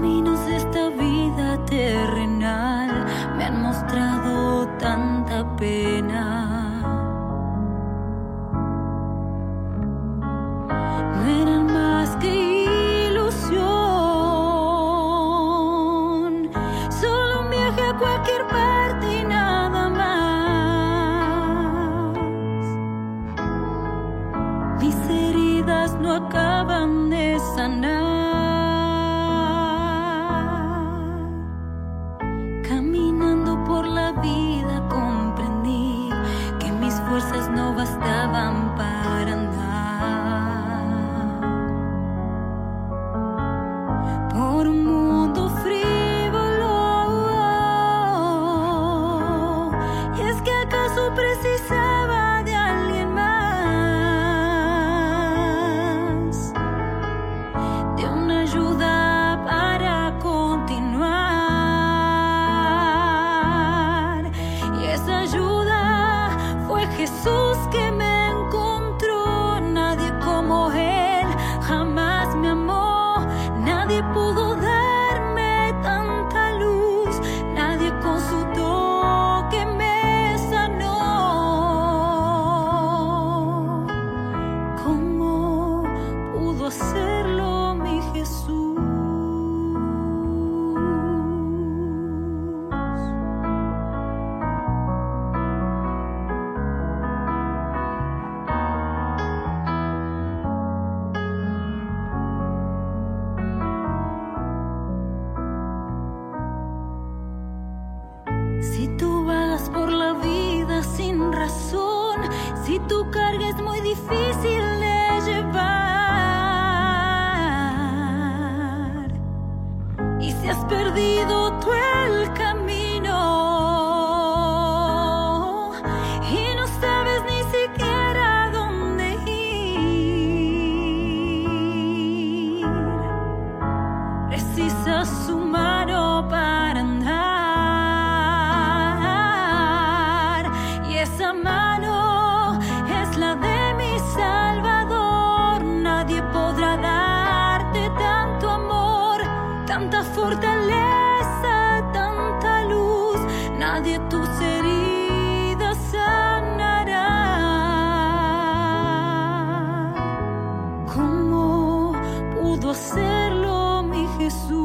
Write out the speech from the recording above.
caminos de esta vida terrenal me han mostrado tanta pena. No eran más que ilusión, solo un viaje a cualquier parte y nada más. Mis heridas no acaban de sanar. Caminando por la vida comprendí que mis fuerzas no bastaban para andar por un mundo frívolo. ¿Y es que acaso precisaba de alguien más, de una ayuda para continuar? Y esa ayuda fue Jesús que me encontró. Nadie como Él jamás me amó. Nadie pudo darme tanta luz. Nadie con su toque me sanó. ¿Cómo pudo hacerlo mi Jesús? Si tú vagas por la vida sin razón, si tu carga es muy difícil de llevar, y si has perdido tú el camino y no sabes ni siquiera dónde ir, precisas su mano para andar. Esa mano es la de mi Salvador. Nadie podrá darte tanto amor, tanta fortaleza, tanta luz. Nadie tus heridas sanará. ¿Cómo pudo hacerlo mi Jesús?